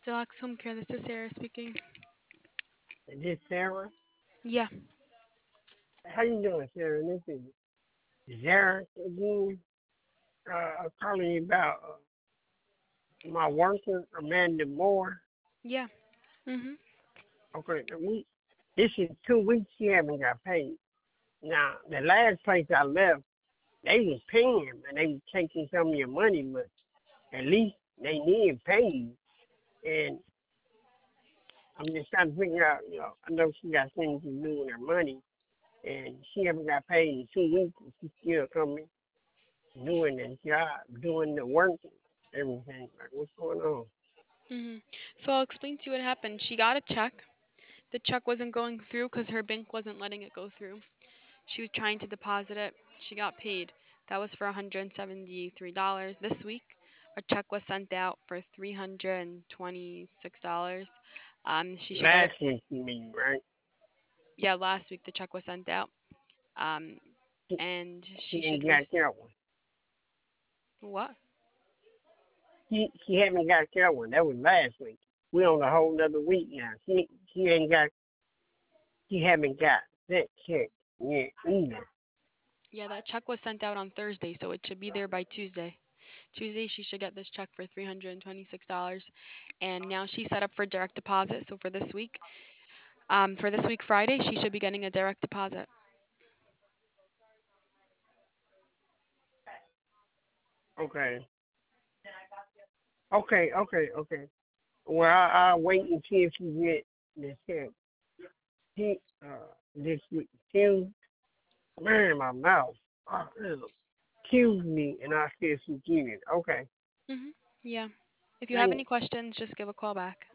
Deluxe Home Care, this is Sarah speaking. Is this Sarah? Yeah, How you doing, Sarah? This is Zarek again. I'm calling you about my worker, Amanda Moore. yeah. Mhm. Okay, this is 2 weeks she haven't got paid. Now, the last place I left, they was paying, and they was taking some of your money, but at least they did pay you. And I'm just trying to figure out, I know she got things to do with her money, and she haven't got paid in 2 weeks, and she's still coming, doing the job, doing the work, and everything. Like, what's going on? Mhm. So I'll explain to you what happened. She got a check. The check wasn't going through because her bank wasn't letting it go through. She was trying to deposit it. She got paid. That was for $173. This week, a check was sent out for $326. She should get it. Last week, you mean, right? Yeah, last week the check was sent out. Um, She, and she she ain't should got receive that one. what? She haven't got that one. That was last week. We on a whole nother week now. She ain't got. She haven't got that check yet either. Yeah, that check was sent out on Thursday, so it should be there by Tuesday. Tuesday, she should get this check for $326. And now she's set up for direct deposit. So for this week Friday, she should be getting a direct deposit. Okay. Okay. Well, I'll wait and see if she get the check. She this week. She man, my mouth. Ew. Excuse me, and I'll see if she get it. Okay. Mhm. Yeah. If you have Thank any questions, just give a call back.